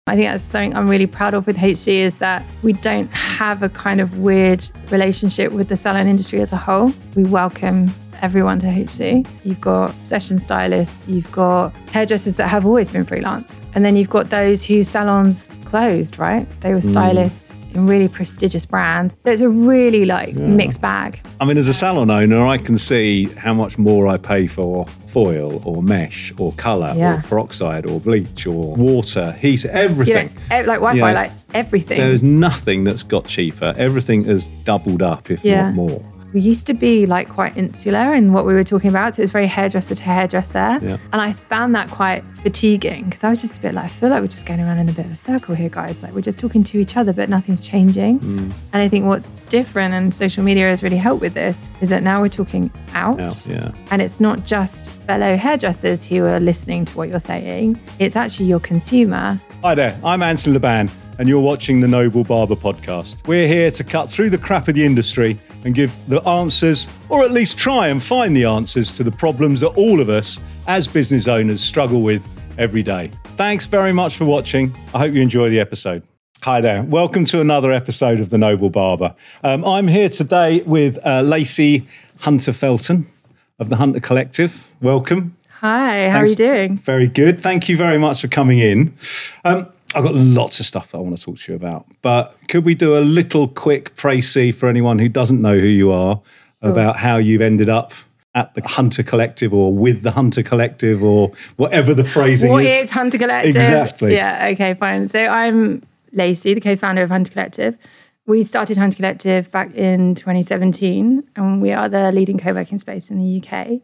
I think that's something I'm really proud of with HC, is that we don't have a kind of weird relationship with the salon industry as a whole. We welcome everyone to HC. You've got session stylists, you've got hairdressers that have always been freelance. And then you've got those whose salons closed, right? They were stylists in really prestigious brands. So it's a really mixed bag. I mean, as a salon owner, I can see how much more I pay for foil or mesh or colour or peroxide or bleach or water, heat, everything. Wi-Fi, everything. There's nothing that's got cheaper. Everything has doubled up, if not more. We used to be quite insular in what we were talking about. So it was very hairdresser to hairdresser. Yeah. And I found that quite fatiguing because I was just a bit I feel like we're just going around in a bit of a circle here, guys. We're just talking to each other, but nothing's changing. And I think what's different, and social media has really helped with this, is that now we're talking out. And it's not just fellow hairdressers who are listening to what you're saying. It's actually your consumer. Hi there, I'm Anthony Laban, and you're watching the Noble Barber Podcast. We're here to cut through the crap of the industry and give the answers, or at least try and find the answers to the problems that all of us as business owners struggle with every day. Thanks very much for watching. I hope you enjoy the episode. Hi there. Welcome to another episode of The Noble Barber. I'm here today with Lacey Hunter Felton of the Hunter Collective. Welcome. Hi, how are you doing? Very good. Thank you very much for coming in. I've got lots of stuff that I want to talk to you about, but could we do a little quick précis for anyone who doesn't know who you are about how you've ended up at the Hunter Collective or with the Hunter Collective or whatever the phrasing is? What is Hunter Collective? Exactly. Yeah, okay, fine. So I'm Lacey, the co-founder of Hunter Collective. We started Hunter Collective back in 2017, and we are the leading co-working space in the UK.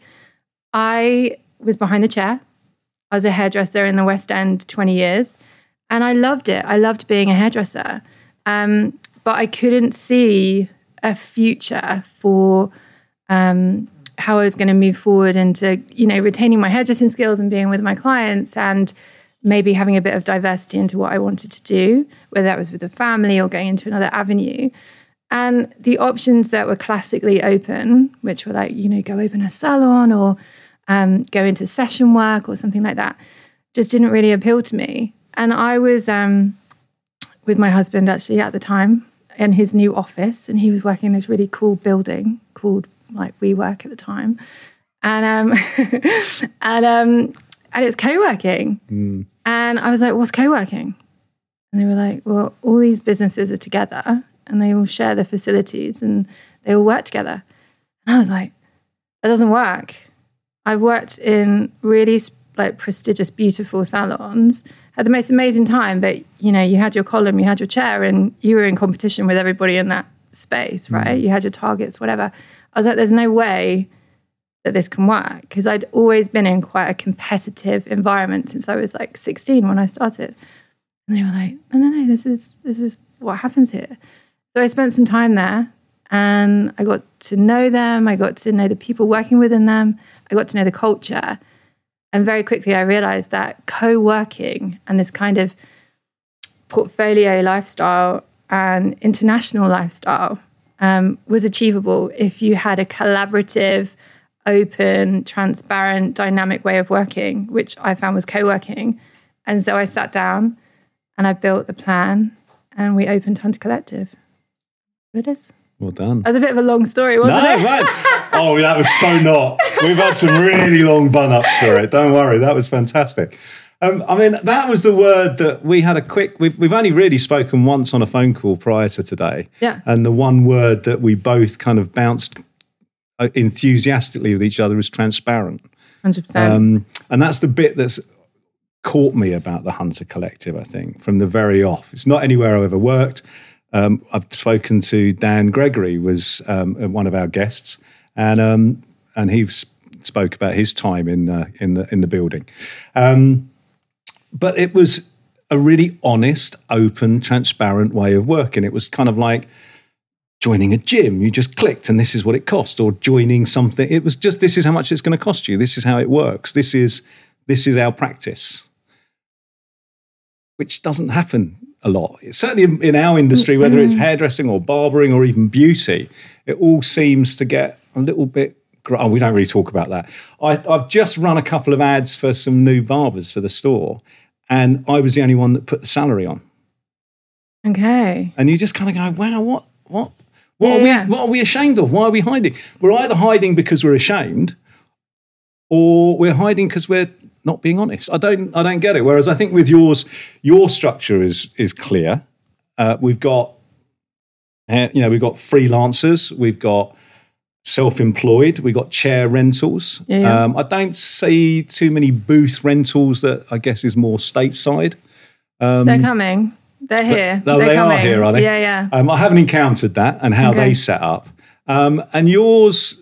I was behind the chair. I was a hairdresser in the West End 20 years. And I loved it. I loved being a hairdresser. But I couldn't see a future for how I was going to move forward into, retaining my hairdressing skills and being with my clients and maybe having a bit of diversity into what I wanted to do, whether that was with a family or going into another avenue. And the options that were classically open, which were go open a salon or go into session work or something like that, just didn't really appeal to me. And I was with my husband actually at the time in his new office, and he was working in this really cool building called WeWork at the time, and it was co-working. And I was like, "What's co-working?" And they were like, "Well, all these businesses are together, and they all share the facilities, and they all work together." And I was like, "That doesn't work." I've worked in really prestigious, beautiful salons. Had the most amazing time, but you had your column, you had your chair, and you were in competition with everybody in that space, right? You had your targets, whatever. I was like, there's no way that this can work, because I'd always been in quite a competitive environment since I was 16 when I started. And they were like, no, this is what happens here. So I spent some time there, and I got to know them. I got to know the people working within them. I got to know the culture. And very quickly, I realized that co-working and this kind of portfolio lifestyle and international lifestyle was achievable if you had a collaborative, open, transparent, dynamic way of working, which I found was co-working. And so I sat down and I built the plan, and we opened Hunter Collective. What it is. Well done. That was a bit of a long story, wasn't it? Right. Oh, that was so not. We've had some really long bun-ups for it. Don't worry. That was fantastic. That was the word that we had we've only really spoken once on a phone call prior to today. Yeah. And the one word that we both kind of bounced enthusiastically with each other is transparent. 100%. And that's the bit that's caught me about the Hunter Collective, I think, from the very off. It's not anywhere I've ever worked. I've spoken to Dan Gregory, was one of our guests, and he spoke about his time in the building. But it was a really honest, open, transparent way of working. It was kind of like joining a gym. You just clicked, and this is what it cost. Or joining something. It was just, this is how much it's going to cost you. This is how it works. This is our practice, which doesn't happen a lot. Certainly in our industry, whether it's hairdressing or barbering or even beauty, it all seems to get a little bit... Oh, we don't really talk about that. I've just run a couple of ads for some new barbers for the store, and I was the only one that put the salary on. Okay. And you just kind of go, wow, what are we ashamed of? Why are we hiding? We're either hiding because we're ashamed, or we're hiding because we're not being honest. I don't get it. Whereas I think with yours, your structure is clear. We've got freelancers, we've got self-employed, we've got chair rentals. Yeah. I don't see too many booth rentals that I guess is more stateside. They're coming. They're here. They coming. are here, are they? Yeah. I haven't encountered that and how they set up. And yours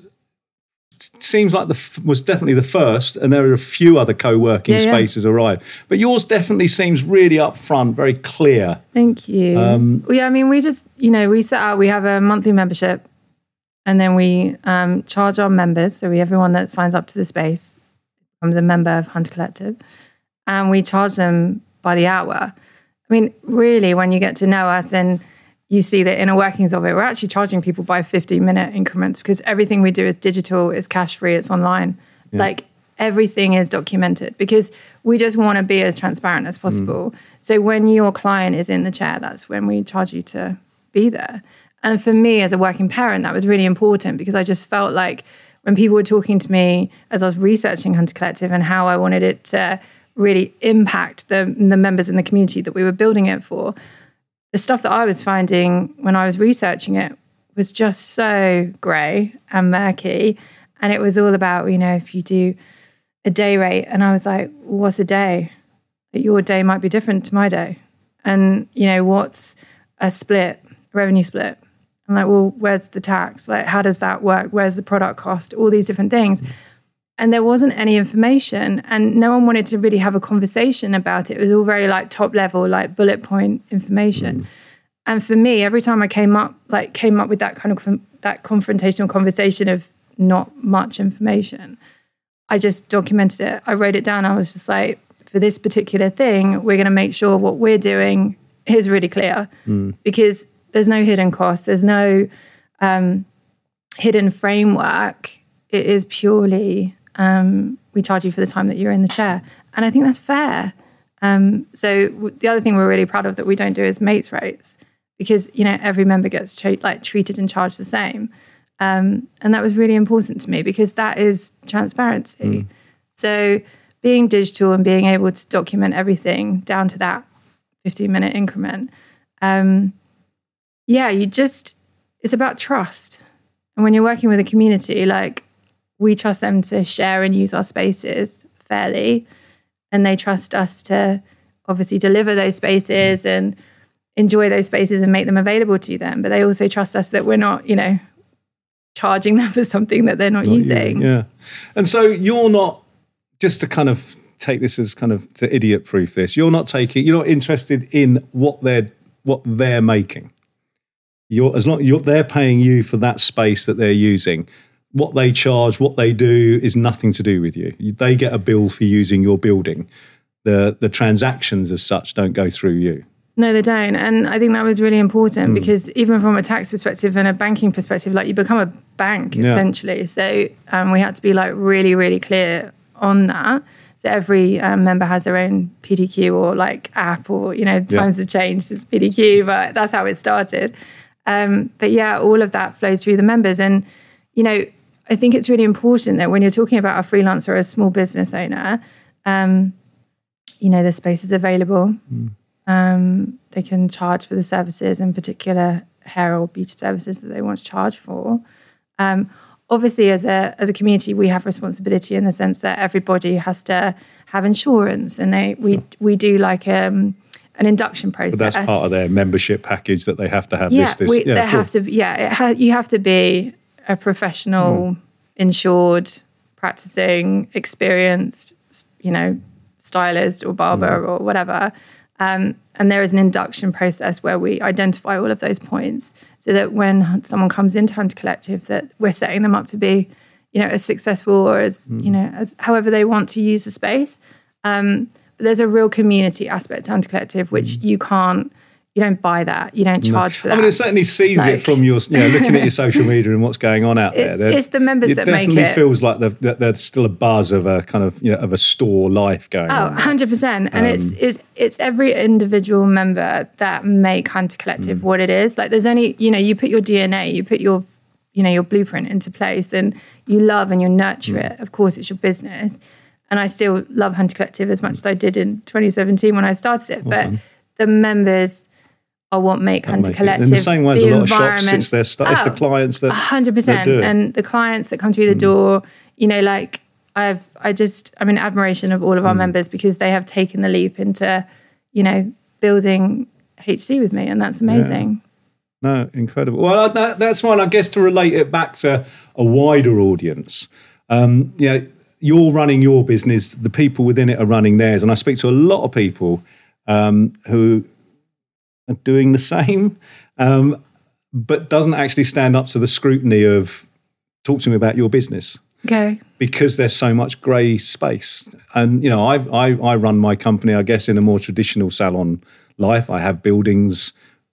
seems like was definitely the first, and there are a few other co-working spaces arrived. But yours definitely seems really upfront, very clear. Thank you. We just, we set out, we have a monthly membership, and then we charge our members. So everyone that signs up to the space becomes a member of Hunter Collective, and we charge them by the hour. I mean, really, when you get to know us and you see the inner workings of it, we're actually charging people by 15-minute increments because everything we do is digital, it's cash-free, it's online. Yeah. Like, everything is documented because we just want to be as transparent as possible. So when your client is in the chair, that's when we charge you to be there. And for me, as a working parent, that was really important because I just felt like when people were talking to me as I was researching Hunter Collective and how I wanted it to really impact the members in the community that we were building it for, the stuff that I was finding when I was researching it was just so grey and murky. And it was all about, if you do a day rate, and I was like, what's a day? Your day might be different to my day. And, what's a revenue split? I'm like, well, where's the tax? Like, how does that work? Where's the product cost? All these different things. And there wasn't any information, and no one wanted to really have a conversation about it. It was all very top level, bullet point information. And for me, every time I came up with that kind of that confrontational conversation of not much information, I just documented it. I wrote it down. I was just like, for this particular thing, we're going to make sure what we're doing is really clear because there's no hidden cost. There's no hidden framework. It is purely we charge you for the time that you're in the chair. And I think that's fair. So the other thing we're really proud of that we don't do is mates rates because, every member gets treated and charged the same. And that was really important to me because that is transparency. So being digital and being able to document everything down to that 15-minute increment, it's about trust. And when you're working with a community, we trust them to share and use our spaces fairly, and they trust us to obviously deliver those spaces and enjoy those spaces and make them available to them. But they also trust us that we're not, charging them for something that they're not using. Yeah. And so you're not, just to kind of take this as kind of to idiot-proof this, you're not interested in what they're making. They're paying you for that space that they're using. What they charge, what they do is nothing to do with you. They get a bill for using your building. The transactions as such don't go through you. No, they don't. And I think that was really important because even from a tax perspective and a banking perspective, you become a bank essentially. So we had to be really, really clear on that. So every member has their own PDQ or app or, times have changed since PDQ, but that's how it started. But all of that flows through the members. And, I think it's really important that when you're talking about a freelancer or a small business owner, the space is available. They can charge for the services, in particular hair or beauty services that they want to charge for. Obviously, as a community, we have responsibility in the sense that everybody has to have insurance, and we do an induction process. But that's part of their membership package that they have to have. You have to be a professional, insured, practicing, experienced, stylist or barber or whatever. And there is an induction process where we identify all of those points so that when someone comes into Hunter Collective, that we're setting them up to be, as successful or as, as however they want to use the space. But there's a real community aspect to Hunter Collective, which you can't You don't buy that. You don't charge for that. I mean, it certainly sees it from your, looking at your social media and what's going on out there. It's the members that make it. It definitely feels like there's still a buzz of a kind of, of a store life going on. 100%. And it's every individual member that make Hunter Collective what it is. Like there's only, you put your DNA, you put your, your blueprint into place and you love and you nurture it. Of course, it's your business. And I still love Hunter Collective as much as I did in 2017 when I started it. But the members are what make Hunter Collective. In the same way as a lot of shops, it's it's the clients that 100%. And the clients that come through the door, I'm in admiration of all of our members because they have taken the leap into, building HC with me, and that's amazing. Yeah. No, incredible. Well, that's fine. I guess to relate it back to a wider audience, you're running your business, the people within it are running theirs, and I speak to a lot of people who are doing the same, but doesn't actually stand up to the scrutiny of talk to me about your business. Okay. Because there's so much grey space. And, I run my company, I guess, in a more traditional salon life. I have buildings,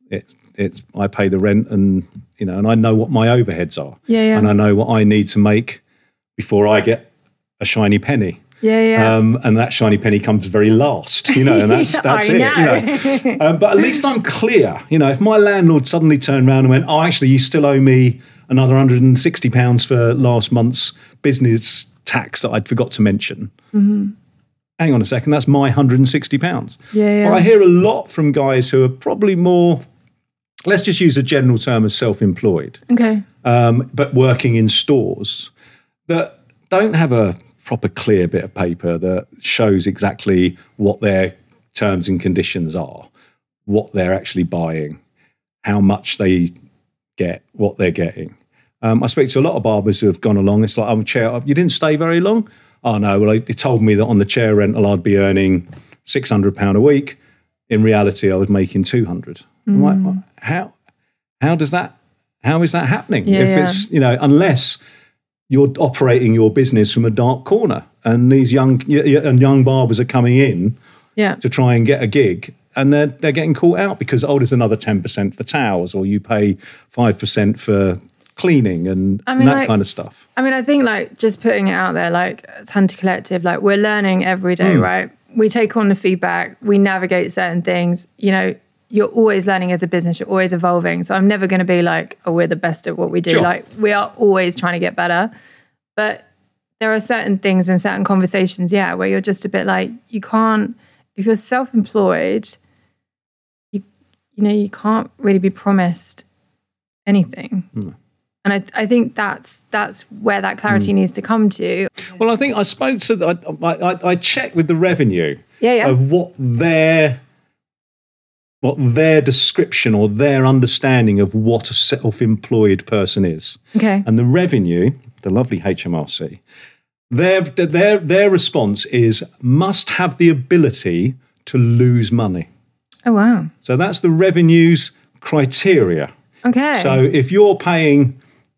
I pay the rent and I know what my overheads are. Yeah. And I know what I need to make before I get a shiny penny. Yeah. And that shiny penny comes very last, and that's it. But at least I'm clear. If my landlord suddenly turned around and went, "Oh, actually, you still owe me another £160 for last month's business tax that I'd forgot to mention." Mm-hmm. Hang on a second, that's my £160. Yeah. Well, I hear a lot from guys who are probably more, let's just use a general term of self-employed. Okay. But working in stores that don't have a proper clear bit of paper that shows exactly what their terms and conditions are, what they're actually buying, how much they get, what they're getting. I speak to a lot of barbers who have gone along. It's like, you didn't stay very long? Oh no, well, they told me that on the chair rental I'd be earning £600 a week. In reality, I was making 200. I'm like, well, how is that happening? It's, unless you're operating your business from a dark corner, and these young barbers are coming in to try and get a gig, and they're getting caught out because there's another 10% for towels, or you pay 5% for cleaning and that kind of stuff. I mean, I think just putting it out there, it's Hunter Collective, we're learning every day, right? We take on the feedback, we navigate certain things. You're always learning as a business, you're always evolving. So I'm never going to be we're the best at what we do. Sure. We are always trying to get better. But there are certain things and certain conversations, where you're just a bit you can't, if you're self-employed, you can't really be promised anything. And I think that's where that clarity needs to come to. Well, I think I spoke to, I checked with the revenue of what their description or their understanding of what a self-employed person is. Okay. And the revenue, the lovely HMRC, their response is must have the ability to lose money. Oh, wow. So that's the revenue's criteria. Okay. So if you're paying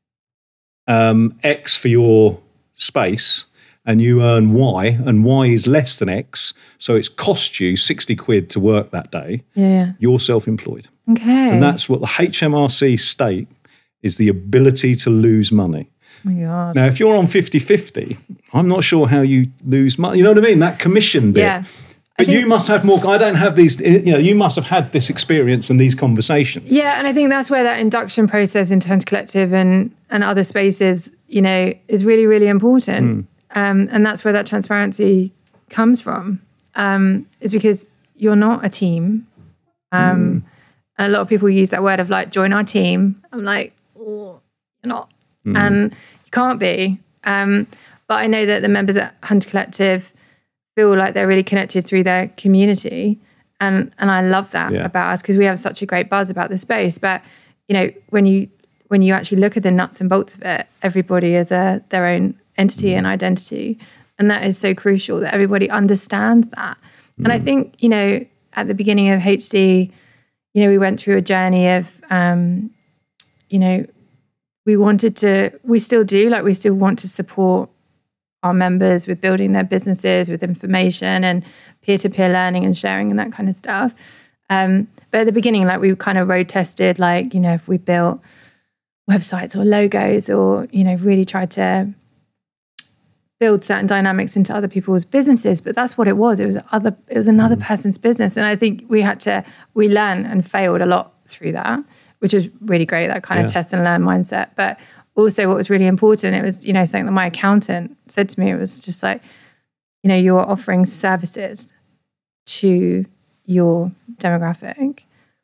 X for your space and you earn Y, and Y is less than X, so it's cost you 60 quid to work that day, you're self-employed. Okay. And that's what the HMRC state is, the ability to lose money. Oh my God. Now, if you're on 50-50, I'm not sure how you lose money. You know what I mean? That commission bit. Yeah. But you must have more. I don't have these, you must have had this experience and these conversations. Yeah, and I think that's where that induction process in Hunter Collective and other spaces, is really, really important. And that's where that transparency comes from, is because you're not a team. A lot of people use that word of join our team. I'm oh, you're not. And you can't be. But I know that the members at Hunter Collective feel like they're really connected through their community. And I love that about us, because we have such a great buzz about the space. But, when you actually look at the nuts and bolts of it, everybody is their own entity and identity. And that is so crucial that everybody understands that. And I think, at the beginning of HC, we went through a journey of, we still do, we still want to support our members with building their businesses, with information and peer-to-peer learning and sharing and that kind of stuff. But at the beginning, like we kind of road tested, like, if we built websites or logos or, really tried to build certain dynamics into other people's businesses. But that's what it was. It was another person's business. And I think we learned and failed a lot through that, which is really great, that kind of test and learn mindset. But also what was really important, it was, something that my accountant said to me, it was just like, you're offering services to your demographic.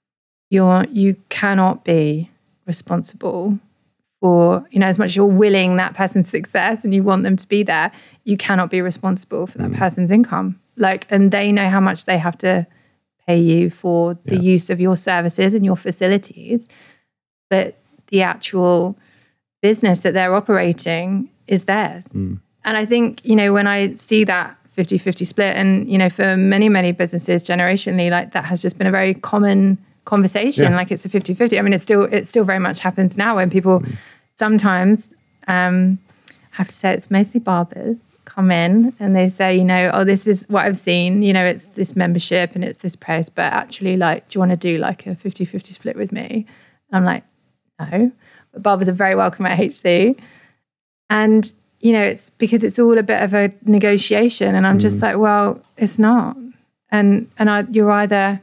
You cannot be responsible for, as much as you're willing that person's success and you want them to be there, you cannot be responsible for that person's income. And they know how much they have to pay you for the use of your services and your facilities. But the actual business that they're operating is theirs. And I think, when I see that 50-50 split, and, for many, many businesses generationally, like that has just been a very common conversation. Like it's a 50-50. I mean, it still very much happens now when people sometimes, have to say it's mostly barbers, come in and they say, this is what I've seen, it's this membership and it's this price, but actually, like, do you want to do like a 50-50 split with me? And I'm like, no. But barbers are very welcome at HC. And, it's because it's all a bit of a negotiation. And I'm just like, well, it's not. And you're either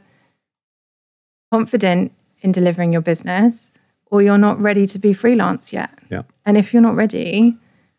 confident in delivering your business or you're not ready to be freelance yet. Yeah. And if you're not ready,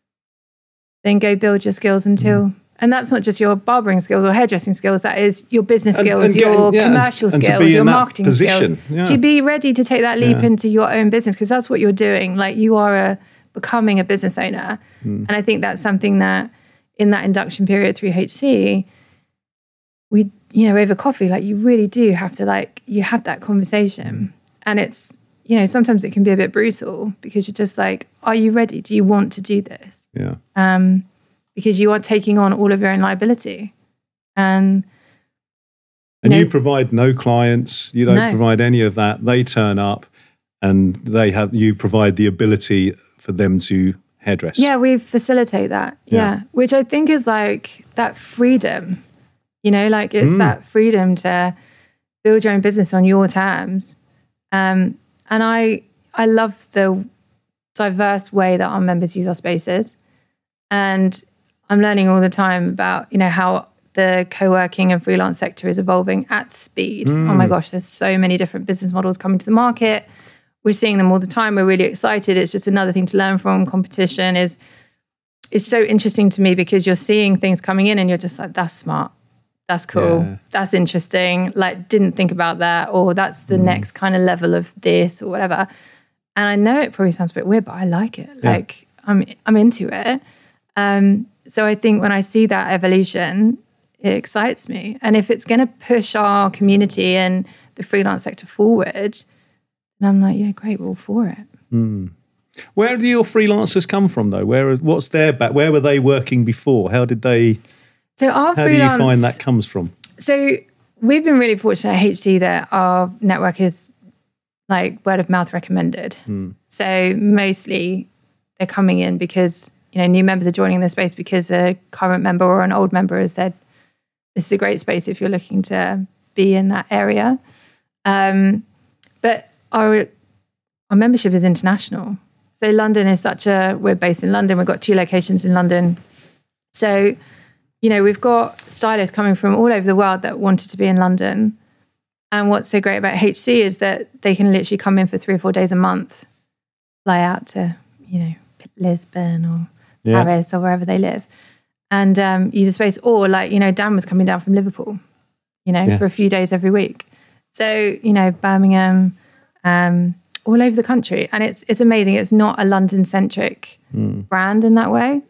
then go build your skills until, and that's not just your barbering skills or hairdressing skills, that is your business skills, your commercial skills, your marketing skills. To be ready to take that leap into your own business, because that's what you're doing. Like you are becoming a business owner. And I think that's something that in that induction period through HC, we, over coffee, like you really do have to you have that conversation. And it's, sometimes it can be a bit brutal because you're just like, are you ready? Do you want to do this? Yeah. Because you are taking on all of your own liability. And you provide no clients. You don't provide any of that. They turn up and you provide the ability for them to hairdress. Yeah, we facilitate that. Yeah. Which I think is like that freedom, it's that freedom to build your own business on your terms. And I love the diverse way that our members use our spaces. And I'm learning all the time about, how the co-working and freelance sector is evolving at speed. Oh my gosh, there's so many different business models coming to the market. We're seeing them all the time. We're really excited. It's just another thing to learn from. Competition is so interesting to me because you're seeing things coming in and you're just like, that's smart. That's cool. Yeah. That's interesting. Like, didn't think about that. Or that's the next kind of level of this or whatever. And I know it probably sounds a bit weird, but I like it. Yeah. Like, I'm into it. So I think when I see that evolution, it excites me. And if it's going to push our community and the freelance sector forward, then I'm like, yeah, great, we're all for it. Where do your freelancers come from, though? What's their back? Where were they working before? How did they... How do you find that comes from? So we've been really fortunate at HC that our network is like word of mouth recommended. So mostly they're coming in because, new members are joining the space because a current member or an old member has said, this is a great space if you're looking to be in that area. But our membership is international. So London is we're based in London. We've got 2 locations in London. So... we've got stylists coming from all over the world that wanted to be in London. And what's so great about HC is that they can literally come in for 3 or 4 days a month, fly out to, Lisbon or Paris or wherever they live and use a space. Or Dan was coming down from Liverpool, for a few days every week. So, Birmingham, all over the country. And it's amazing. It's not a London-centric brand in that way.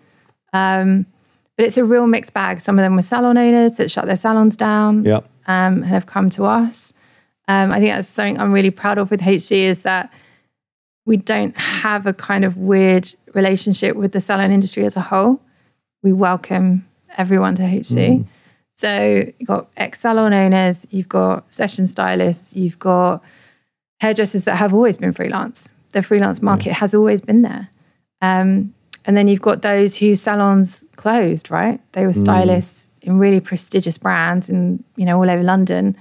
But it's a real mixed bag. Some of them were salon owners that shut their salons down and have come to us. I think that's something I'm really proud of with HC is that we don't have a kind of weird relationship with the salon industry as a whole. We welcome everyone to HC. So you've got ex-salon owners, you've got session stylists, you've got hairdressers that have always been freelance. The freelance market has always been there. And then you've got those whose salons closed, right? They were stylists in really prestigious brands and, all over London.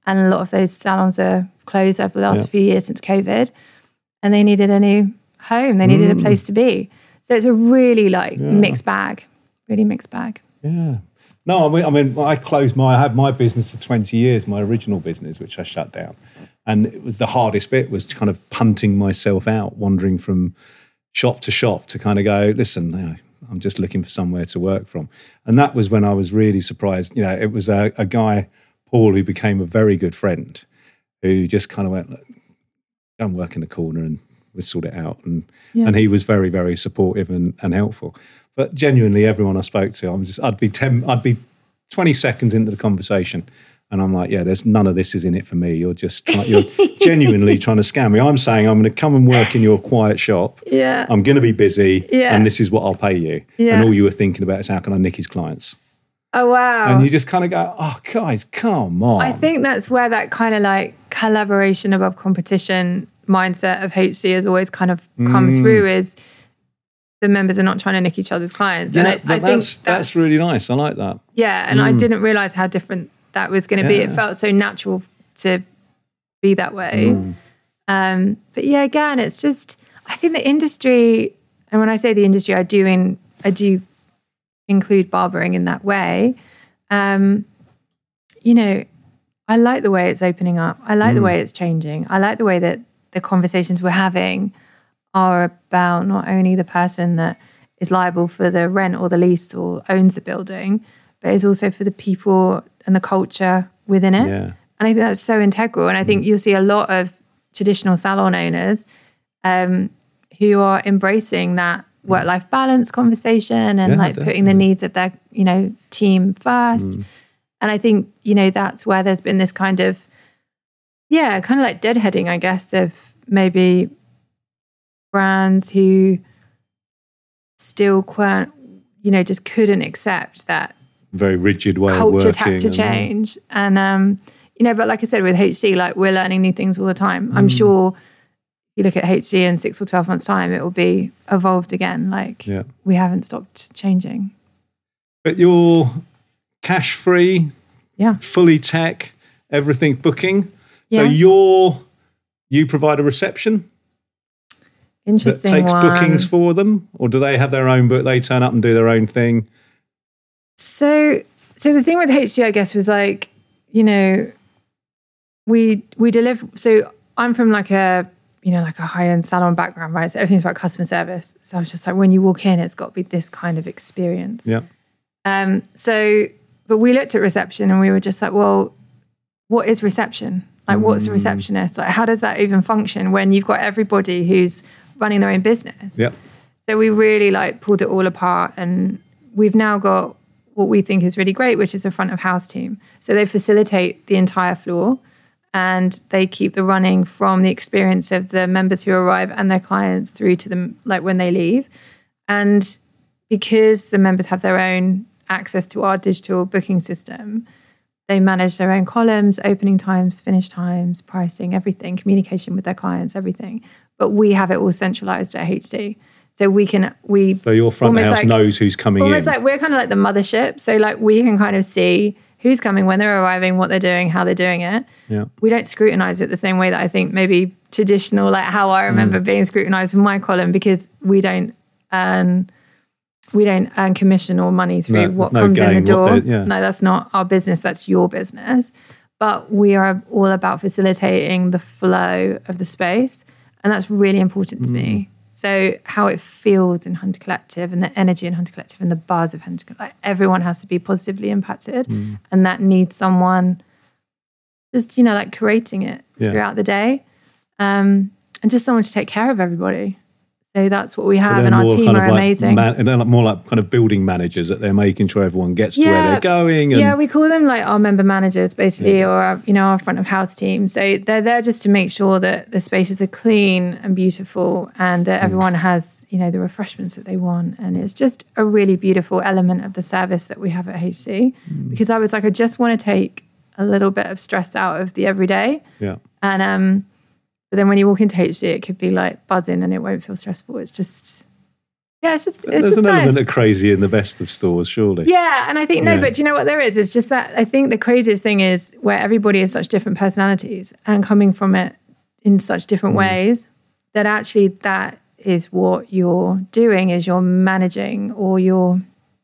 And a lot of those salons are closed over the last few years since COVID. And they needed a new home. They needed a place to be. So it's a really mixed bag, really mixed bag. Yeah. No, I mean, I had my business for 20 years, my original business, which I shut down. And it was the hardest bit was kind of punting myself out, wandering from shop to shop to kind of go, listen, I'm just looking for somewhere to work from. And that was when I was really surprised. You know, it was a guy, Paul, who became a very good friend, who just kind of went, look, go and work in the corner and we'll sort it out. And he was very, very supportive and helpful. But genuinely, everyone I spoke to, I'd be 20 seconds into the conversation, and I'm like, there's none of this is in it for me. You're genuinely trying to scam me. I'm saying I'm going to come and work in your quiet shop. Yeah. I'm going to be busy, and this is what I'll pay you. Yeah. And all you were thinking about is how can I nick his clients? Oh, wow. And you just kind of go, oh, guys, come on. I think that's where that kind of collaboration above competition mindset of HC has always kind of come through, is the members are not trying to nick each other's clients. Yeah, and I think that's really nice. I like that. Yeah, and I didn't realise how different that was going to be. It felt so natural to be that way. But yeah, again, it's just, I think the industry, and when I say the industry, I do include barbering in that way. You know, I like the way it's opening up. I like the way it's changing. I like the way that the conversations we're having are about not only the person that is liable for the rent or the lease or owns the building, but is also for the people and the culture within it. Yeah. And I think that's so integral. And I think you'll see a lot of traditional salon owners who are embracing that work-life balance conversation and putting the needs of their, team first. And I think, that's where there's been this kind of deadheading, I guess, of maybe brands who still just couldn't accept that very rigid way culture of working. Had to change. And, but like I said, with HC, we're learning new things all the time. I'm sure if you look at HC in 6 or 12 months' time, it will be evolved again. We haven't stopped changing. But you're cash-free, fully tech, everything booking. So you provide a reception? Interesting that takes one. bookings for them, or do they have their own book? They turn up and do their own thing. So the thing with HC, I guess, was we deliver. So I'm from a high-end salon background, right? So everything's about customer service. So I was just when you walk in, it's got to be this kind of experience. Yeah. But we looked at reception and we were just well, what is reception? What's a receptionist? How does that even function when you've got everybody who's running their own business? Yeah. So we really pulled it all apart, and we've now got what we think is really great, which is a front of house team. So they facilitate the entire floor, and they keep the running from the experience of the members who arrive and their clients through to them, when they leave. And because the members have their own access to our digital booking system, they manage their own columns, opening times, finish times, pricing, everything, communication with their clients, everything. But we have it all centralized at HC. So so your front of house knows who's coming almost in. We're kind of like the mothership. So we can kind of see who's coming, when they're arriving, what they're doing, how they're doing it. Yeah. We don't scrutinize it the same way that I think maybe traditional, how I remember being scrutinized with my column, because we don't earn commission or money through what comes in the door. No, that's not our business. That's your business. But we are all about facilitating the flow of the space. And that's really important to me. So how it feels in Hunter Collective, and the energy in Hunter Collective, and the buzz of Hunter Collective, everyone has to be positively impacted. And that needs someone just, curating it throughout the day. And just someone to take care of everybody. So that's what we have, and our team are amazing. And they're more like kind of building managers, that they're making sure everyone gets to where they're going. And we call them our member managers, basically, or our front of house team. So they're there just to make sure that the spaces are clean and beautiful, and that everyone has, the refreshments that they want. And it's just a really beautiful element of the service that we have at HC. Because I was I just want to take a little bit of stress out of the everyday. Yeah. And but then when you walk into HC, it could be buzzing and it won't feel stressful. It's just Yeah, it's There's just an element nice. of crazy in the best of stores, surely. Yeah, and I think, but do you know what there is? It's just that I think the craziest thing is where everybody has such different personalities and coming from it in such different ways, that actually that is what you're doing, is you're managing, or you're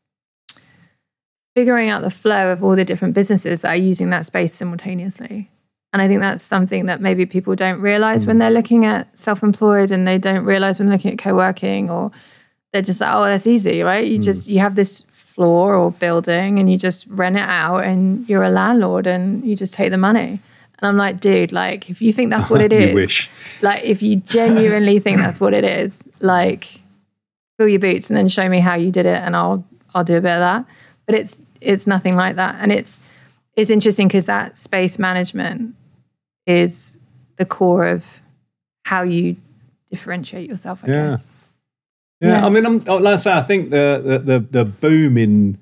figuring out the flow of all the different businesses that are using that space simultaneously. And I think that's something that maybe people don't realize when they're looking at self-employed, and they don't realize when they're looking at co-working, or they're just like, oh, that's easy, right? You have this floor or building and you just rent it out and you're a landlord and you just take the money. And I'm like, dude, like, if you think that's what it is, wish. like, if you genuinely think that's what it is, like, fill your boots and then show me how you did it, and I'll do a bit of that. But it's nothing like that. And it's interesting because that space management is the core of how you differentiate yourself, I guess. Yeah, I mean, like I say, I think the boom in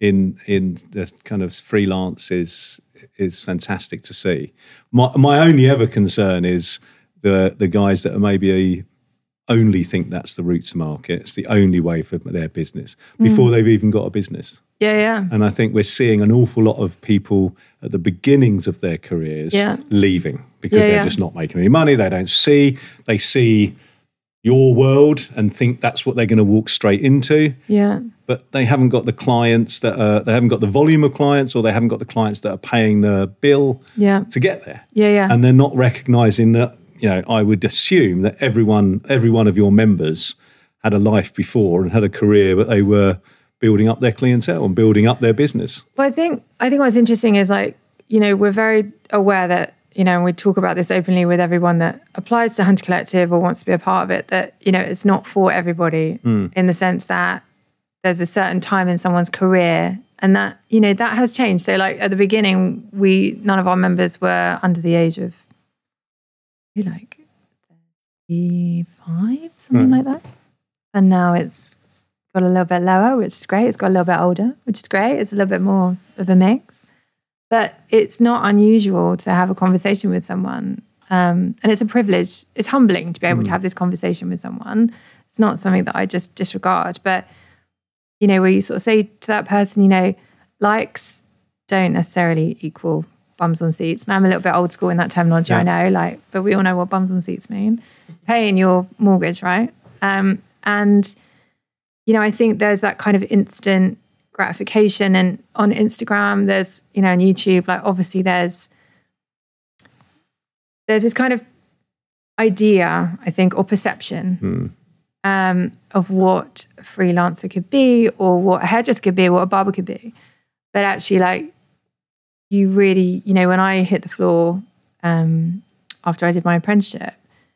the kind of freelance is fantastic to see. My only ever concern is the guys that are maybe only think that's the route to market. It's the only way for their business before they've even got a business. Yeah. And I think we're seeing an awful lot of people at the beginnings of their careers leaving because they're just not making any money. They see your world and think that's what they're going to walk straight into. Yeah. But they haven't got the clients they haven't got the volume of clients, or they haven't got the clients that are paying the bill to get there. Yeah. And they're not recognizing that, I would assume that every one of your members had a life before and had a career, but they were building up their clientele and building up their business. Well, I think what's interesting is, like, we're very aware that, and we talk about this openly with everyone that applies to Hunter Collective or wants to be a part of it, that, it's not for everybody in the sense that there's a certain time in someone's career, and that, that has changed. So, like, at the beginning, none of our members were under the age of, like, 35, something like that. And now it's got a little bit lower, which is great. It's got a little bit older, which is great. It's a little bit more of a mix. But it's not unusual to have a conversation with someone. And it's a privilege. It's humbling to be able to have this conversation with someone. It's not something that I just disregard. But, where you sort of say to that person, likes don't necessarily equal bums on seats. And I'm a little bit old school in that terminology, I know, but we all know what bums on seats mean. Paying your mortgage, right? And, I think there's that kind of instant gratification, and on Instagram there's on YouTube, like, obviously there's this kind of idea, I think, or perception of what a freelancer could be, or what a hairdresser could be, or what a barber could be. But actually, like, you really, when I hit the floor after I did my apprenticeship,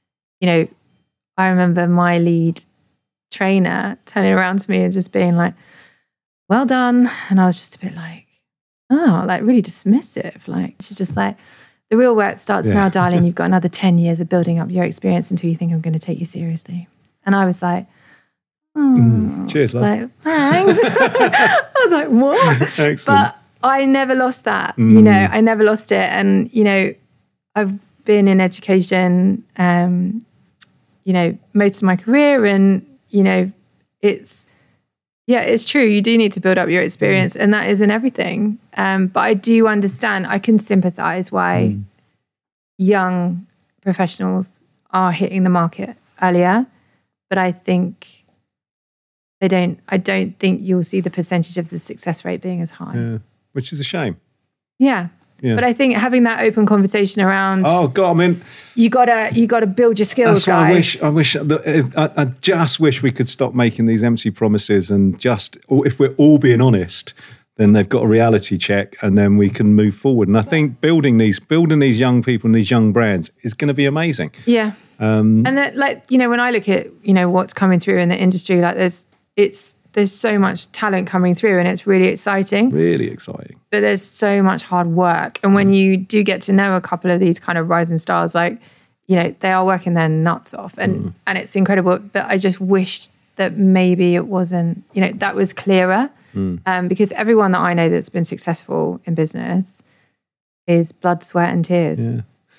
I remember my lead trainer turning around to me and just being like, well done. And I was just a bit like, oh, like, really dismissive. Like, she's just like, the real work starts now, darling. You've got another 10 years of building up your experience until you think I'm going to take you seriously. And I was like, oh, cheers, love. Like, thanks. I was like, what? Excellent. But I never lost that. I never lost it. And, I've been in education, most of my career, and, it's true. You do need to build up your experience, and that isn't everything. But I do understand, I can sympathize why young professionals are hitting the market earlier. But I think I don't think you'll see the percentage of the success rate being as high. Yeah, which is a shame. Yeah. But I think having that open conversation around, oh God, I mean, you gotta build your skills, guys. I just wish we could stop making these empty promises, and just, if we're all being honest, then they've got a reality check, and then we can move forward. And I think building these young people and these young brands is going to be amazing. Yeah. And that, like, when I look at what's coming through in the industry, like, there's so much talent coming through, and it's really exciting. Really exciting. But there's so much hard work. And when you do get to know a couple of these kind of rising stars, like, they are working their nuts off, and it's incredible. But I just wish that maybe it wasn't, that was clearer. Because everyone that I know that's been successful in business is blood, sweat and tears. Yeah.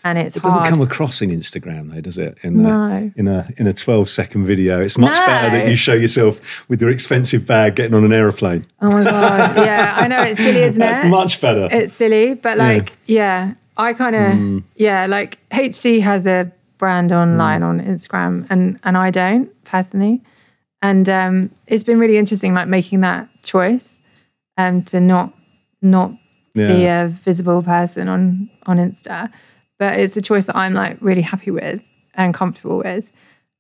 and it's It doesn't hard. come across in Instagram though, does it? In No. in a 12-second video. It's much better that you show yourself with your expensive bag getting on an aeroplane. Oh my God. Yeah, I know it's silly, isn't That's it? much better. It's silly, but like, I kind of, like HC has a brand online on Instagram and I don't personally. And it's been really interesting, like making that choice to not be a visible person on Insta. But it's a choice that I'm like really happy with and comfortable with.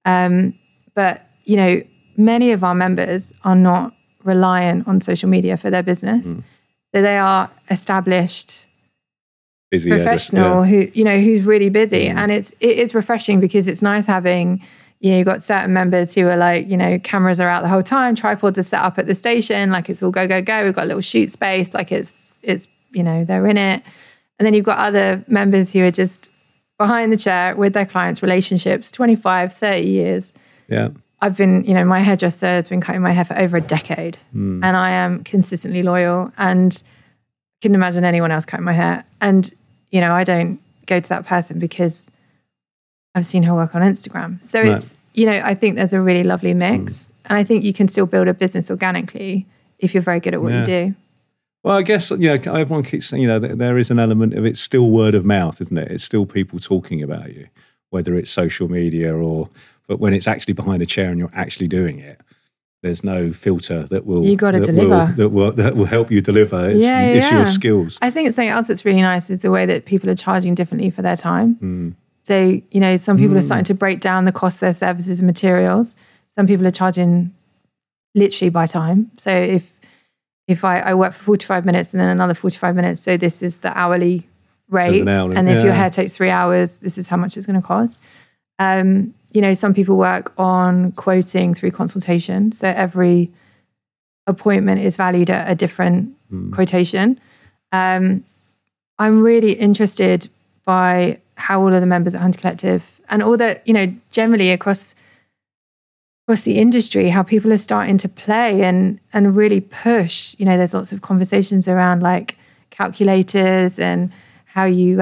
But, you know, many of our members are not reliant on social media for their business. So they are established Busy professional who's really busy. And it is refreshing because it's nice having, you know, you've got certain members who are like, you know, cameras are out the whole time, tripods are set up at the station, like it's all go. We've got a little shoot space, like it's you know, they're in it. And then you've got other members who are just behind the chair with their clients, relationships, 25, 30 years. Yeah. I've been, you know, my hairdresser has been cutting my hair for over a decade and I am consistently loyal and couldn't imagine anyone else cutting my hair. And, you know, I don't go to that person because I've seen her work on Instagram. So it's, you know, I think there's a really lovely mix and I think you can still build a business organically if you're very good at what you do. Well, I guess, you know, everyone keeps saying, you know, there is an element of it's still word of mouth, isn't it? It's still people talking about you, whether it's social media but when it's actually behind a chair and you're actually doing it, there's no filter that will you got to deliver that will help you deliver. It's your skills. I think something else that's really nice is the way that people are charging differently for their time. So, you know, some people are starting to break down the cost of their services and materials. Some people are charging literally by time. So if I work for 45 minutes and then another 45 minutes, so this is the hourly rate. And if your hair takes 3 hours, this is how much it's going to cost. You know, some people work on quoting through consultation. So every appointment is valued at a different quotation. I'm really interested by how all of the members at Hunter Collective and all that, you know, generally across the industry, how people are starting to play and really push. You know, there's lots of conversations around like calculators and how you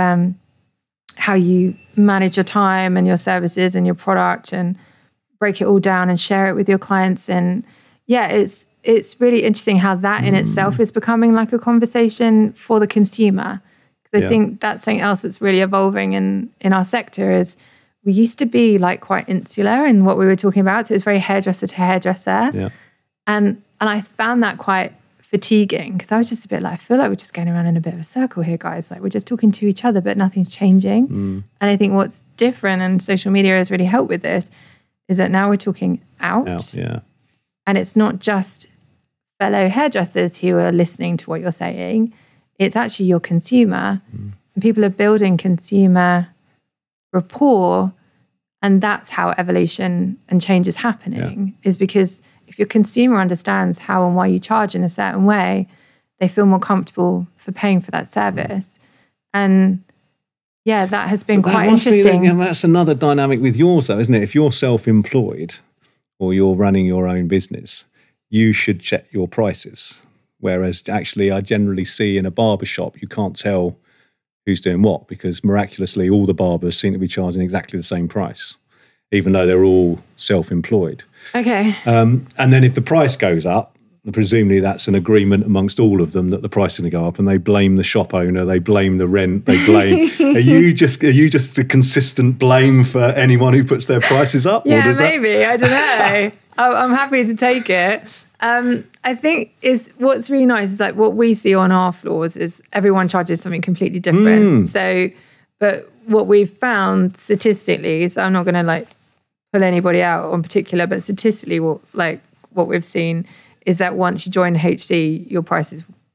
manage your time and your services and your product and break it all down and share it with your clients. And yeah, it's really interesting how that in itself is becoming like a conversation for the consumer. Because I think that's something else that's really evolving in our sector is we used to be like quite insular in what we were talking about. So it was very hairdresser to hairdresser. Yeah. And I found that quite fatiguing because I was just a bit like, I feel like we're just going around in a bit of a circle here, guys. Like we're just talking to each other, but nothing's changing. And I think what's different, and social media has really helped with this, is that now we're talking out. And it's not just fellow hairdressers who are listening to what you're saying. It's actually your consumer. And people are building consumer rapport. And that's how evolution and change is happening, is because if your consumer understands how and why you charge in a certain way, they feel more comfortable for paying for that service. And yeah, that has been quite interesting. That's another dynamic with yours though, isn't it? If you're self-employed or you're running your own business, you should check your prices. Whereas actually I generally see in a barbershop, you can't tell who's doing what because miraculously all the barbers seem to be charging exactly the same price, even though they're all self-employed. Okay. And then if the price goes up, presumably that's an agreement amongst all of them that the price is going to go up, and they blame the shop owner, they blame the rent, they blame. Are you just a consistent blame for anyone who puts their prices up? Yeah, maybe. I don't know. I'm happy to take it. I think what's really nice is like what we see on our floors is everyone charges something completely different. So, but what we've found statistically, so I'm not going to like pull anybody out on particular, but statistically what we've seen is that once you join HC, your price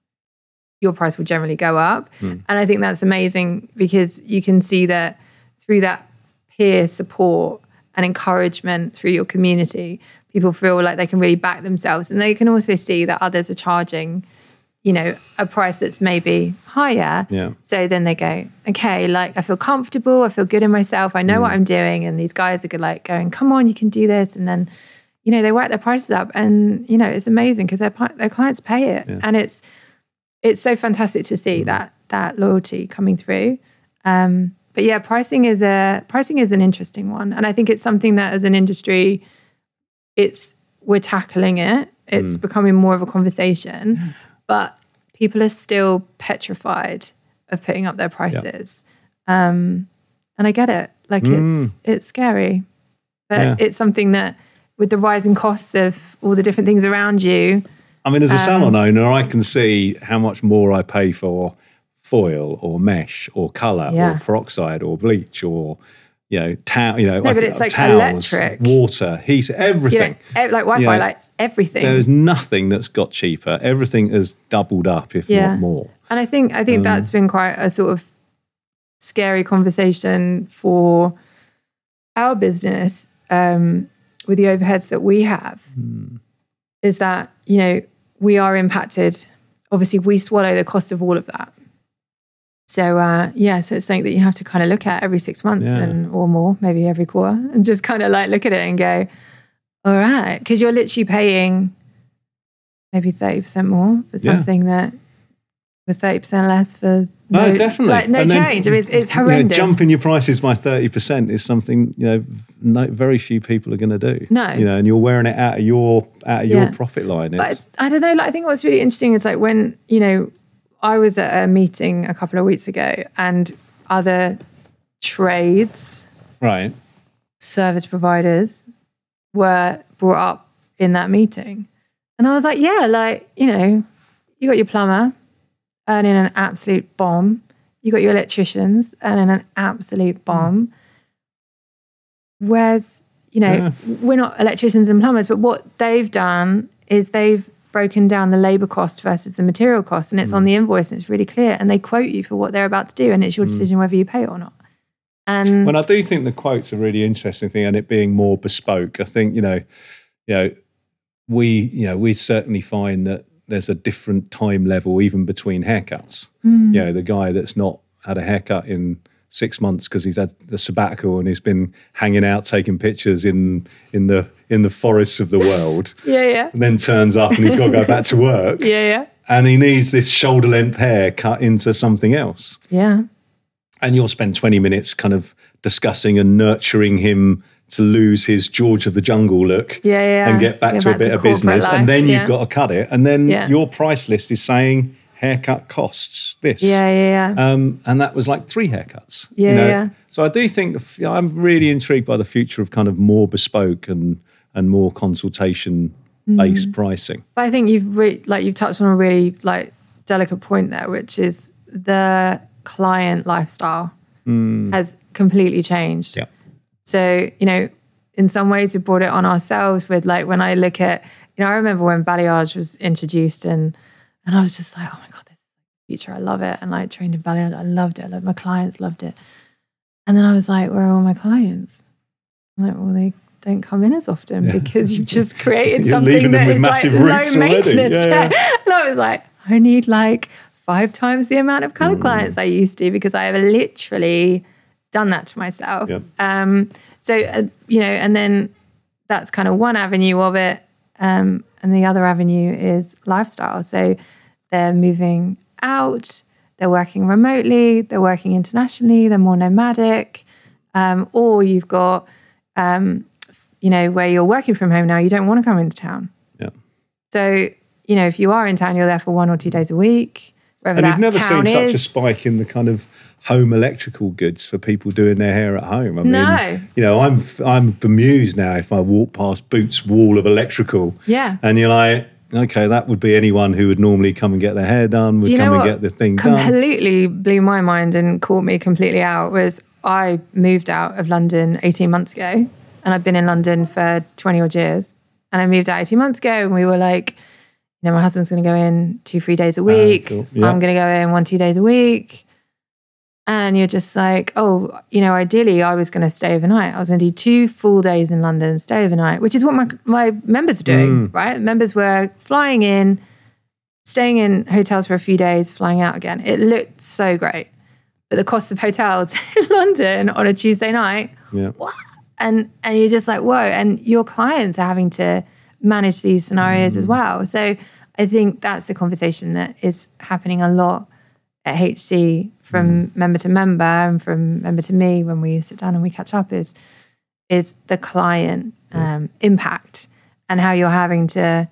will generally go up. And I think that's amazing because you can see that through that peer support and encouragement through your community, people feel like they can really back themselves. And they can also see that others are charging, you know, a price that's maybe higher. Yeah. So then they go, okay, like I feel comfortable, I feel good in myself, I know what I'm doing. And these guys are good, like going, come on, you can do this. And then, you know, they work their prices up and, you know, it's amazing because their clients pay it. Yeah. And it's so fantastic to see that loyalty coming through. But yeah, pricing is an interesting one. And I think it's something that as an industry, we're tackling it. It's becoming more of a conversation, but people are still petrified of putting up their prices. And I get it. Like it's scary, but it's something that with the rising costs of all the different things around you. I mean, as a salon owner, I can see how much more I pay for foil or mesh or colour or peroxide or bleach or, no, but it's like towels, electric, water, heat, everything. Like Wi-Fi, like everything. There is nothing that's got cheaper. Everything has doubled up, if not more. And I think that's been quite a sort of scary conversation for our business with the overheads that we have. Is that, we are impacted. Obviously, we swallow the cost of all of that. So, so it's something that you have to kind of look at every 6 months or more, maybe every quarter, and just kind of like look at it and go, all right, because you're literally paying maybe 30% more for something that was 30% less for definitely. Like no change. I mean, it's horrendous. Jumping your prices by 30% is something very few people are going to do. No, and you're wearing it out of your profit line. But I don't know. Like, I think what's really interesting is like when I was at a meeting a couple of weeks ago, and other trades, right, service providers were brought up in that meeting, and I was like, you got your plumber earning an absolute bomb. You got your electricians earning an absolute bomb. Whereas, we're not electricians and plumbers, but what they've done is they've broken down the labour cost versus the material cost, and it's on the invoice and it's really clear, and they quote you for what they're about to do, and it's your decision whether you pay it or not. And when I do think the quote's a really interesting thing, and it being more bespoke, I think we certainly find that there's a different time level even between haircuts. The guy that's not had a haircut in 6 months because he's had the sabbatical and he's been hanging out taking pictures in the forests of the world. And then turns up and he's got to go back to work. And he needs this shoulder length hair cut into something else. And you'll spend 20 minutes kind of discussing and nurturing him to lose his George of the Jungle look and get back to a bit of business. Life. And then you've got to cut it. And then your price list is saying haircut costs this. And that was like 3 haircuts. So I do think I'm really intrigued by the future of kind of more bespoke and more consultation-based pricing. But I think you've touched on a really delicate point there, which is the client lifestyle has completely changed. So, in some ways we brought it on ourselves with when I look at, I remember when balayage was introduced and I was just like, oh my God, this is the future. I love it. And trained in balayage. I loved it. My clients loved it. And then I was like, where are all my clients? I'm like, well, they don't come in as often because you've just created something that is low maintenance. And I was like, I need 5 times the amount of colour clients I used to because I have literally done that to myself. So, and then that's kind of one avenue of it. And the other avenue is lifestyle. So they're moving out, they're working remotely, they're working internationally, they're more nomadic. Or you've got, where you're working from home now, you don't want to come into town. So, if you are in town, you're there for 1 or 2 days a week. And you've never seen such a spike in the kind of home electrical goods for people doing their hair at home. I mean, I'm bemused now if I walk past Boots' wall of electrical. And you're like, okay, that would be anyone who would normally come and get their hair done, would come and get the thing done. Completely blew my mind and caught me completely out was I moved out of London 18 months ago, and I've been in London for 20 odd years. And I moved out 18 months ago, and we were like, my husband's going to go in 2-3 days a week. Cool. I'm going to go in 1-2 days a week. And you're just like, ideally I was going to stay overnight. I was going to do 2 full days in London, stay overnight, which is what my members are doing, right? Members were flying in, staying in hotels for a few days, flying out again. It looked so great. But the cost of hotels in London on a Tuesday night, what? And you're just like, whoa. And your clients are having to manage these scenarios as well. So I think that's the conversation that is happening a lot at HC from member to member and from member to me when we sit down and we catch up is the client impact and how you're having to,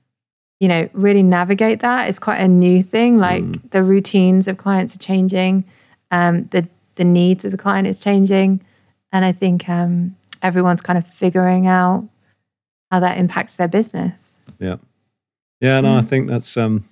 really navigate that. It's quite a new thing. Like the routines of clients are changing, the needs of the client is changing, and I think everyone's kind of figuring out how that impacts their business. Yeah. No, I think that's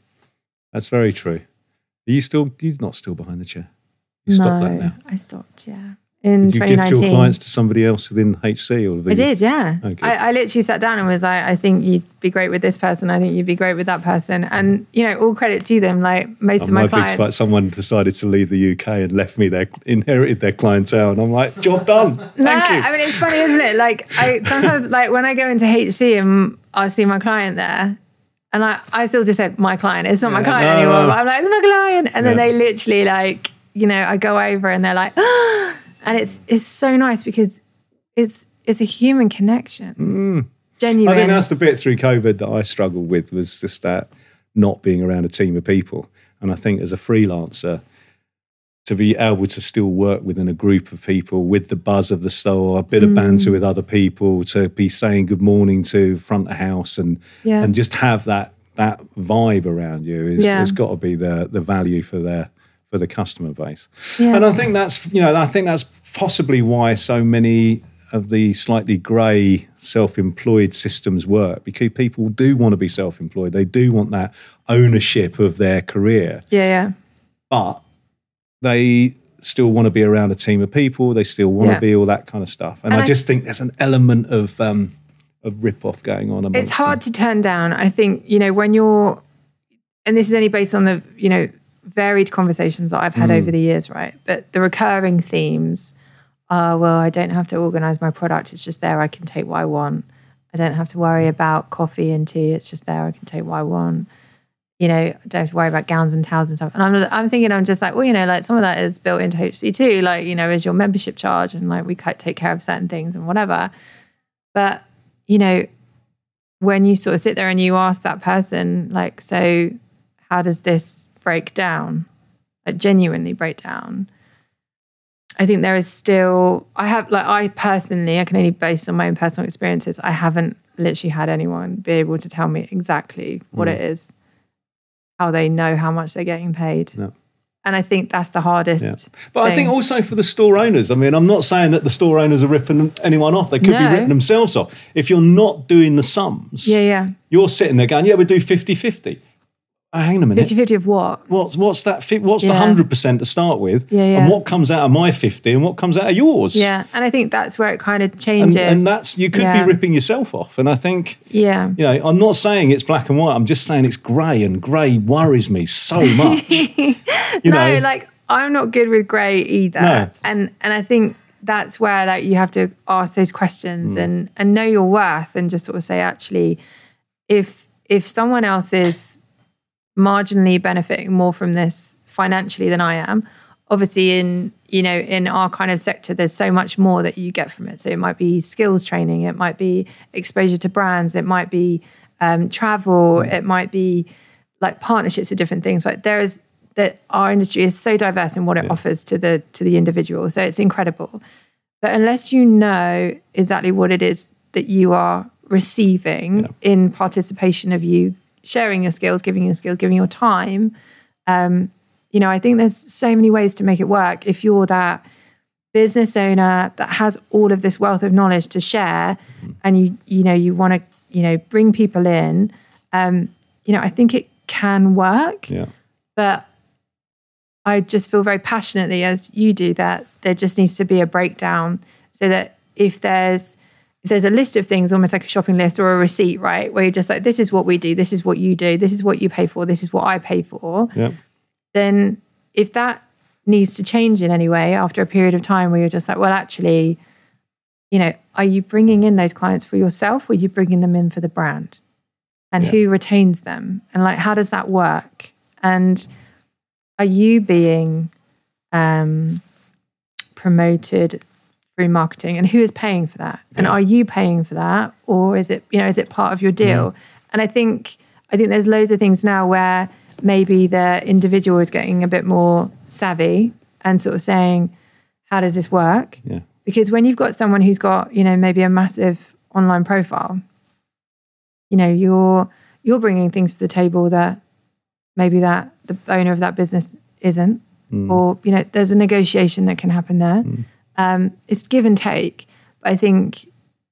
very true. You're not still behind the chair? You stopped that now? I stopped, yeah. In 2019. Did you gift your clients to somebody else within HC? Or I did, yeah. Okay. I literally sat down and was like, I think you'd be great with this person. I think you'd be great with that person. And, all credit to them. Like most of my clients. Like someone decided to leave the UK and left me inherited their clientele. And I'm like, job done. Thank you. I mean, it's funny, isn't it? Like sometimes like when I go into HC and I see my client there, and I still just said my client. It's not my client anymore. But I'm like, it's my client. And then they literally like, I go over and they're like, ah! And it's so nice because it's a human connection. Genuine. I think that's the bit through COVID that I struggled with, was just that not being around a team of people. And I think as a freelancer, to be able to still work within a group of people with the buzz of the store, a bit of banter with other people, to be saying good morning to front of house and just have that vibe around you has got to be the value for the customer base. Yeah. And I think that's possibly why so many of the slightly grey self-employed systems work, because people do want to be self-employed. They do want that ownership of their career. Yeah. But they still want to be around a team of people. They still want to be all that kind of stuff. And I just think there's an element of rip-off going on. It's hard to turn down. I think, when you're, and this is only based on the, varied conversations that I've had over the years, right? But the recurring themes are, well, I don't have to organize my product. It's just there. I can take what I want. I don't have to worry about coffee and tea. It's just there. I can take what I want. I don't have to worry about gowns and towels and stuff. And I'm thinking, I'm just like, well, like some of that is built into HC too. Like, is your membership charge, and like we take care of certain things and whatever. But, when you sort of sit there and you ask that person, like, so how does this break down, like genuinely break down? I think there is still, I personally, I can only base on my own personal experiences. I haven't literally had anyone be able to tell me exactly what it is, how they know how much they're getting paid. No. And I think that's the hardest But thing. I think also for the store owners, I mean, I'm not saying that the store owners are ripping anyone off. They could be ripping themselves off. If you're not doing the sums, you're sitting there going, we do 50-50. Hang on a minute. 50-50 of what? What's that? What's the 100% to start with? And what comes out of my 50 and what comes out of yours? Yeah, and I think that's where it kind of changes. And that's, you could be ripping yourself off. And I think, I'm not saying it's black and white. I'm just saying it's grey, and grey worries me so much. Like I'm not good with grey either. No. And I think that's where like you have to ask those questions and know your worth, and just sort of say, actually, if someone else is marginally benefiting more from this financially than I am, obviously in our kind of sector, there's so much more that you get from it. So it might be skills training, it might be exposure to brands, it might be travel, it might be like partnerships with different things. Like that our industry is so diverse in what it offers to the individual. So it's incredible. But unless you know exactly what it is that you are receiving in participation of you sharing your skills, giving your time, I think there's so many ways to make it work. If you're that business owner that has all of this wealth of knowledge to share, and you want to bring people in, I think it can work. Yeah. But I just feel very passionately, as you do, that there just needs to be a breakdown, so that if there's a list of things, almost like a shopping list or a receipt, right, where you're just like, this is what we do, this is what you do, this is what you pay for, this is what I pay for, then if that needs to change in any way after a period of time where you're just like, well, actually, are you bringing in those clients for yourself, or are you bringing them in for the brand? And who retains them? And like, how does that work? And are you being promoted through marketing, and who is paying for that? And are you paying for that, or is it part of your deal? And I think there's loads of things now where maybe the individual is getting a bit more savvy and sort of saying, how does this work? Yeah. Because when you've got someone who's got, you know, maybe a massive online profile, you know, you're bringing things to the table that maybe that the owner of that business isn't, or, you know, there's a negotiation that can happen there. It's give and take. But I think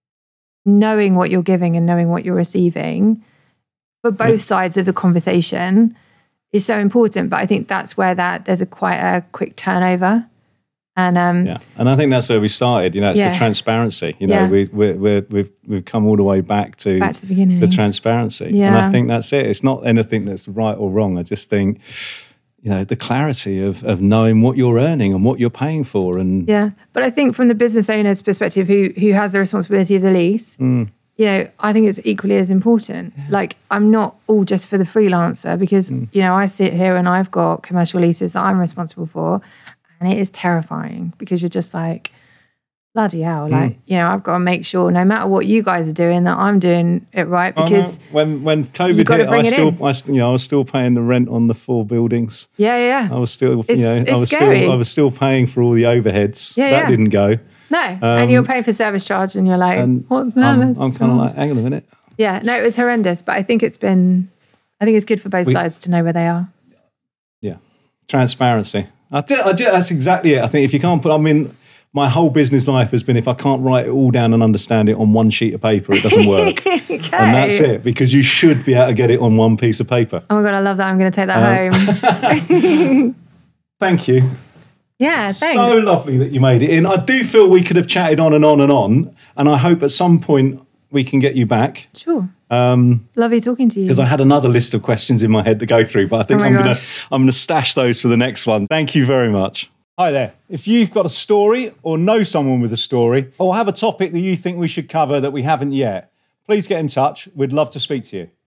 knowing what you're giving and knowing what you're receiving for both sides of the conversation is so important. But I think that's where there's quite a quick turnover. And and I think that's where we started. You know, it's the transparency. You know, we've come all the way back to the beginning, the transparency. And I think that's it. It's not anything that's right or wrong. I just think, you know, the clarity of knowing what you're earning and what you're paying for. And but I think from the business owner's perspective, who has the responsibility of the lease, you know, I think it's equally as important. Like, I'm not all just for the freelancer, because you know, I sit here and I've got commercial leases that I'm responsible for. And it is terrifying, because you're just like, bloody hell, like, you know, I've got to make sure no matter what you guys are doing that I'm doing it right, because when COVID hit, I was still paying the rent on the 4 buildings. I was still, scary. I was still paying for all the overheads. That didn't go. No, and you're paying for service charge, and you're like, what's that? I'm kind of like, hang on a minute. Yeah, no, it was horrendous, but I think it's good for both sides to know where they are. Yeah, transparency. That's exactly it. I think if you can't my whole business life has been, if I can't write it all down and understand it on one sheet of paper, it doesn't work. Okay. And that's it, because you should be able to get it on one piece of paper. Oh my God, I love that. I'm going to take that home. Thank you. Yeah, thanks. So lovely that you made it in. I do feel we could have chatted on and on and on, and I hope at some point we can get you back. Sure. Lovely talking to you. Because I had another list of questions in my head to go through, but I think I'm gonna stash those for the next one. Thank you very much. Hi there. If you've got a story, or know someone with a story, or have a topic that you think we should cover that we haven't yet, please get in touch. We'd love to speak to you.